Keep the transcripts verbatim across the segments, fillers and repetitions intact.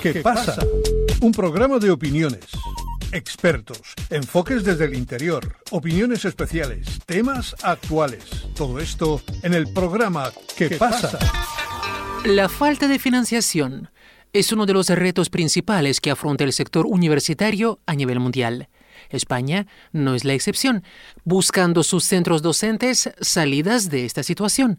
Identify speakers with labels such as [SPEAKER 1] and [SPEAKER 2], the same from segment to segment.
[SPEAKER 1] ¿Qué pasa? Un programa de opiniones, expertos, enfoques desde el interior, opiniones especiales, temas actuales. Todo esto en el programa ¿Qué pasa?
[SPEAKER 2] La falta de financiación es uno de los retos principales que afronta el sector universitario a nivel mundial. España no es la excepción, buscando sus centros docentes salidas de esta situación.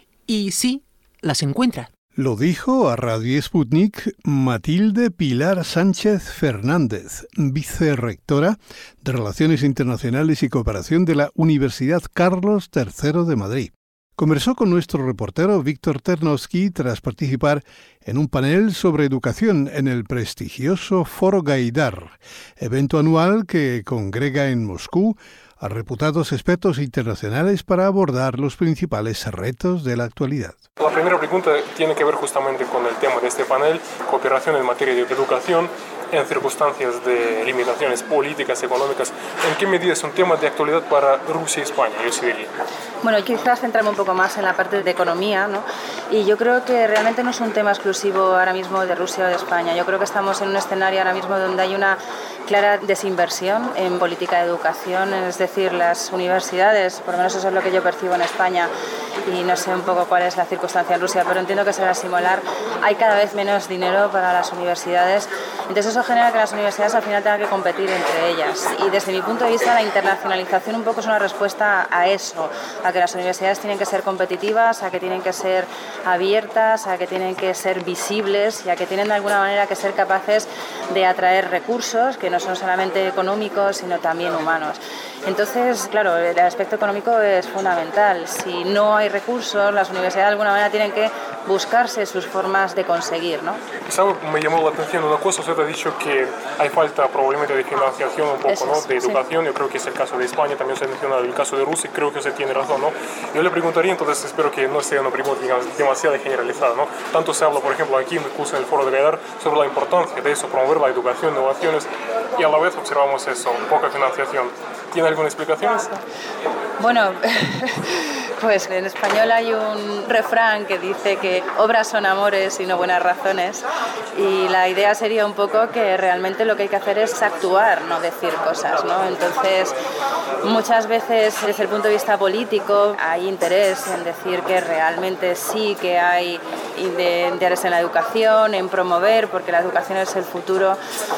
[SPEAKER 2] Y sí, las encuentra.
[SPEAKER 1] Lo dijo a Radio Sputnik Matilde Pilar Sánchez Fernández, vicerrectora de Relaciones Internacionales y Cooperación de la Universidad Carlos tercero de Madrid. Conversó con nuestro reportero Víctor Ternowski tras participar en un panel sobre educación en el prestigioso Foro Gaidar, evento anual que congrega en Moscú a reputados expertos internacionales para abordar los principales retos de la actualidad.
[SPEAKER 3] La primera pregunta tiene que ver justamente con el tema de este panel, cooperación en materia de educación en circunstancias de limitaciones políticas, económicas. ¿En qué medida es un tema de actualidad para Rusia y España? Yo sí diría.
[SPEAKER 4] Bueno, quizás centrarme un poco más en la parte de economía, ¿no? Y yo creo que realmente no es un tema exclusivo ahora mismo de Rusia o de España. Yo creo que estamos en un escenario ahora mismo donde hay una clara desinversión en política de educación, es decir, las universidades, por lo menos eso es lo que yo percibo en España, y no sé un poco cuál es la circunstancia en Rusia, pero entiendo que será similar. Hay cada vez menos dinero para las universidades, entonces eso genera que las universidades al final tengan que competir entre ellas. Y desde mi punto de vista, la internacionalización un poco es una respuesta a eso, a que las universidades tienen que ser competitivas, a que tienen que ser abiertas, a que tienen que ser visibles y a que tienen de alguna manera que ser capaces de atraer recursos que no son solamente económicos, sino también humanos. Entonces, claro, el aspecto económico es fundamental. Si no hay recursos, las universidades de alguna manera tienen que buscarse sus formas de conseguir, ¿no?
[SPEAKER 3] ¿Sabe? Me llamó la atención una cosa, usted ha dicho que hay falta probablemente de financiación un poco, es, ¿no? De educación, sí. Yo creo que es el caso de España, también se ha mencionado el caso de Rusia, creo que usted tiene razón, ¿no? Yo le preguntaría, entonces espero que no sea una pregunta, digamos, demasiado generalizada, ¿no? Tanto se habla, por ejemplo, aquí incluso en el Foro de Gaidar, sobre la importancia de eso, promover la educación, innovaciones, y a la vez observamos eso, poca financiación. ¿Tiene alguna explicación?
[SPEAKER 4] Bueno, pues en español hay un refrán que dice que obras son amores y no buenas razones, y la idea sería un poco que realmente lo que hay que hacer es actuar, no decir cosas, ¿no? Entonces, muchas veces desde el punto de vista político hay interés en decir que realmente sí que hay interés en la educación, en promover, porque la educación es el futuro,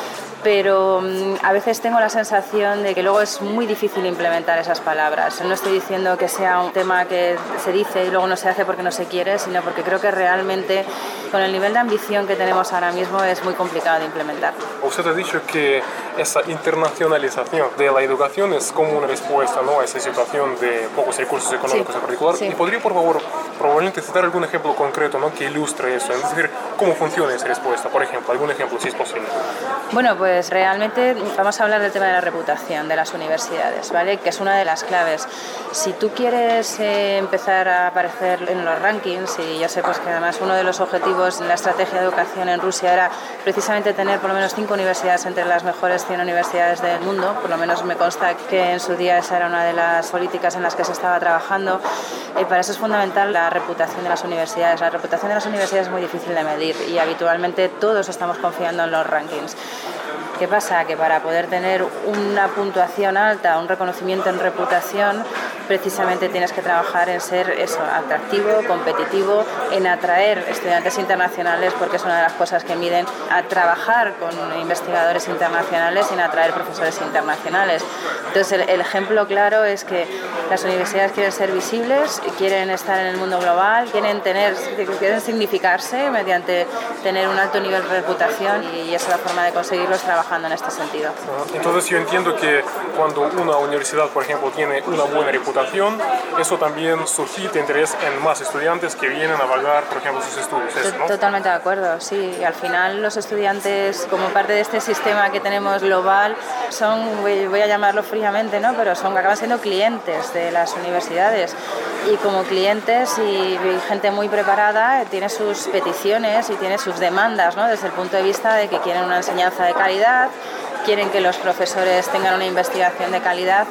[SPEAKER 4] pero a veces tengo la sensación de que luego es muy difícil implementar esas palabras. No estoy diciendo que sea un tema que se dice y luego no se hace porque no se quiere, sino porque creo que realmente con el nivel de ambición que tenemos ahora mismo es muy complicado de implementar.
[SPEAKER 3] Usted ha dicho que esa internacionalización de la educación es como una respuesta, ¿no?, a esa situación de pocos recursos económicos, sí, en particular. Sí. ¿Y podría, por favor, probablemente citar algún ejemplo concreto, ¿no?, que ilustre eso? Es decir, ¿cómo funciona esa respuesta? Por ejemplo, algún ejemplo, si es posible.
[SPEAKER 4] Bueno, pues Pues realmente vamos a hablar del tema de la reputación de las universidades, ¿vale? Que es una de las claves. Si tú quieres eh, empezar a aparecer en los rankings, y yo sé pues que además uno de los objetivos en la estrategia de educación en Rusia era precisamente tener por lo menos cinco universidades entre las mejores cien universidades del mundo, por lo menos me consta que en su día esa era una de las políticas en las que se estaba trabajando, eh, para eso es fundamental la reputación de las universidades. La reputación de las universidades es muy difícil de medir y habitualmente todos estamos confiando en los rankings. ¿Qué pasa? Que para poder tener una puntuación alta, un reconocimiento en reputación, precisamente tienes que trabajar en ser eso, atractivo, competitivo, en atraer estudiantes internacionales, porque es una de las cosas que miden, a trabajar con investigadores internacionales y en atraer profesores internacionales. Entonces, el, el ejemplo claro es que las universidades quieren ser visibles, quieren estar en el mundo global, quieren tener, quieren significarse mediante tener un alto nivel de reputación, y esa es la forma de conseguirlo, es trabajando en este sentido.
[SPEAKER 3] Entonces yo entiendo que cuando una universidad, por ejemplo, tiene una buena reputación, eso también suscita interés en más estudiantes que vienen a pagar, por ejemplo, sus estudios, ¿no?
[SPEAKER 4] Totalmente de acuerdo, sí. Y al final los estudiantes, como parte de este sistema que tenemos global, son, voy a llamarlo fríamente, ¿no?, pero son, acaban siendo clientes de las universidades. Y como clientes y gente muy preparada, tiene sus peticiones y tiene sus demandas, ¿no?, desde el punto de vista de que quieren una enseñanza de calidad, quieren que los profesores tengan una investigación de calidad,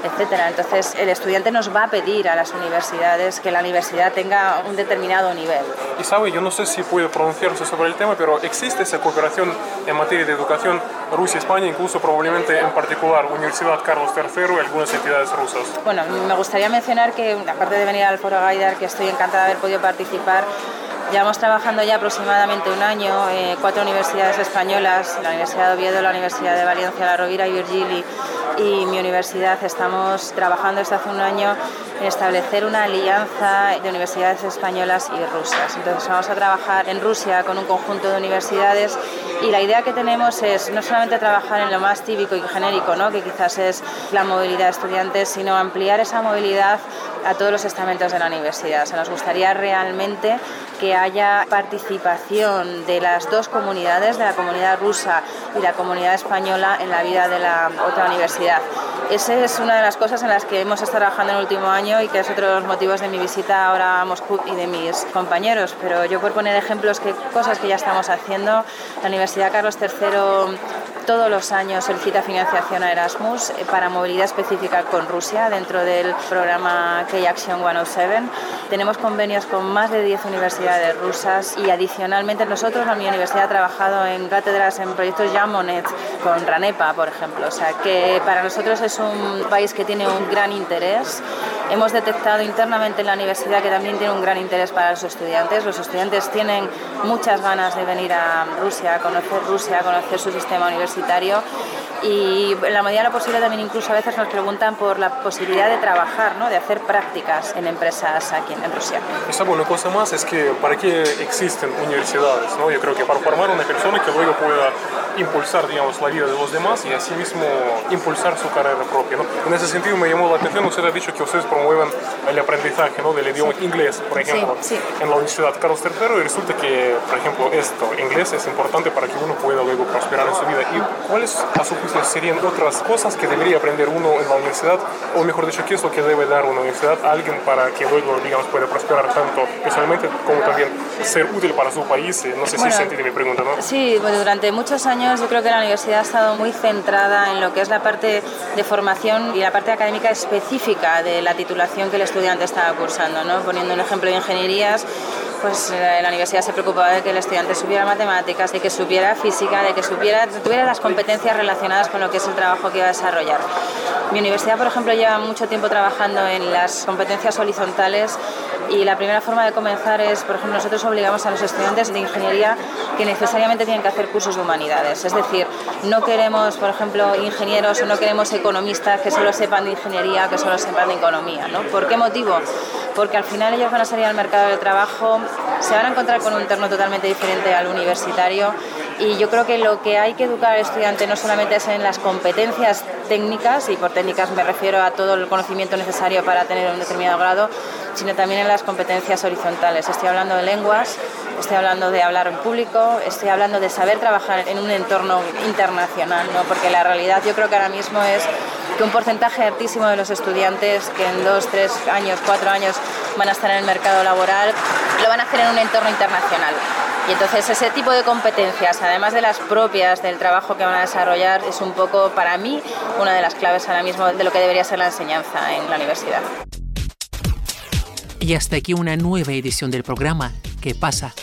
[SPEAKER 4] etcétera. Entonces, el estudiante nos va a pedir a las universidades que la universidad tenga un determinado nivel.
[SPEAKER 3] Y sabe, yo no sé si puede pronunciarse sobre el tema, pero existe esa cooperación en materia de educación Rusia-España, incluso probablemente en particular Universidad Carlos tercero y algunas entidades rusas.
[SPEAKER 4] Bueno, me gustaría mencionar que, aparte de venir al Foro Gaidar, que estoy encantada de haber podido participar, llevamos trabajando ya aproximadamente un año, eh, cuatro universidades españolas, la Universidad de Oviedo, la Universidad de Valencia, La Rovira y Virgili, y mi universidad, estamos trabajando desde hace un año en establecer una alianza de universidades españolas y rusas. Entonces vamos a trabajar en Rusia con un conjunto de universidades y la idea que tenemos es no solamente trabajar en lo más típico y genérico, ¿no?, que quizás es la movilidad de estudiantes, sino ampliar esa movilidad a todos los estamentos de la universidad. O sea, nos gustaría realmente que haya participación de las dos comunidades, de la comunidad rusa y la comunidad española, en la vida de la otra universidad. Esa es una de las cosas en las que hemos estado trabajando en el último año y que es otro de los motivos de mi visita ahora a Moscú y de mis compañeros. Pero yo, por poner ejemplos, que cosas que ya estamos haciendo, la Universidad Carlos tercero todos los años solicita financiación a Erasmus para movilidad específica con Rusia dentro del programa K-Action ciento siete. Tenemos convenios con más de diez universidades rusas y adicionalmente nosotros, la mi universidad, ha trabajado en cátedras en proyectos Yamonet con Ranepa, por ejemplo. O sea, que para nosotros es un país que tiene un gran interés. Hemos detectado internamente en la universidad que también tiene un gran interés para los estudiantes. Los estudiantes tienen muchas ganas de venir a Rusia, a conocer Rusia, a conocer su sistema universitario y en la medida de lo posible también incluso a veces nos preguntan por la posibilidad de trabajar, ¿no?, de hacer prácticas en empresas aquí en Rusia.
[SPEAKER 3] Y sabe, una cosa más es que ¿para qué existen universidades?, ¿no? Yo creo que para formar una persona que luego pueda impulsar, digamos, la vida de los demás y asimismo impulsar su carrera propia, ¿no? En ese sentido me llamó la atención, usted ha dicho que ustedes promueven el aprendizaje, ¿no?, del idioma sí. inglés, por ejemplo,
[SPEAKER 4] sí, sí.
[SPEAKER 3] en la Universidad Carlos tercero, y resulta que, por ejemplo, esto, inglés, es importante para que uno pueda luego prosperar en su vida. ¿Y cuáles, a su juicio, serían otras cosas que debería aprender uno en la universidad, o mejor dicho, qué es lo que debe dar una universidad a alguien para que luego, digamos, pueda prosperar tanto personalmente como también ser útil para su país? No sé bueno, si se entiende mi pregunta, ¿no?
[SPEAKER 4] Sí, bueno, durante muchos años yo creo que la universidad ha estado muy centrada en lo que es la parte de formación y la parte académica específica de la titulación que el estudiante estaba cursando, ¿no? Poniendo un ejemplo de ingenierías, pues la universidad se preocupaba de que el estudiante supiera matemáticas, de que supiera física, de que supiera, tuviera las competencias relacionadas con lo que es el trabajo que iba a desarrollar. Mi universidad, por ejemplo, lleva mucho tiempo trabajando en las competencias horizontales y la primera forma de comenzar es, por ejemplo, nosotros obligamos a los estudiantes de ingeniería que necesariamente tienen que hacer cursos de humanidades. Es decir, no queremos, por ejemplo, ingenieros o no queremos economistas que solo sepan de ingeniería, que solo sepan de economía, ¿no? ¿Por qué motivo? Porque al final ellos van a salir al mercado de trabajo, se van a encontrar con un entorno totalmente diferente al universitario y yo creo que lo que hay que educar al estudiante no solamente es en las competencias técnicas, y por técnicas me refiero a todo el conocimiento necesario para tener un determinado grado, sino también en las competencias horizontales. Estoy hablando de lenguas, estoy hablando de hablar en público, estoy hablando de saber trabajar en un entorno internacional, ¿no? Porque la realidad yo creo que ahora mismo es que un porcentaje altísimo de los estudiantes que en dos, tres años, cuatro años van a estar en el mercado laboral, lo van a hacer en un entorno internacional. Y entonces ese tipo de competencias, además de las propias del trabajo que van a desarrollar, es un poco, para mí, una de las claves ahora mismo de lo que debería ser la enseñanza en la universidad.
[SPEAKER 2] Y hasta aquí una nueva edición del programa ¿Qué pasa?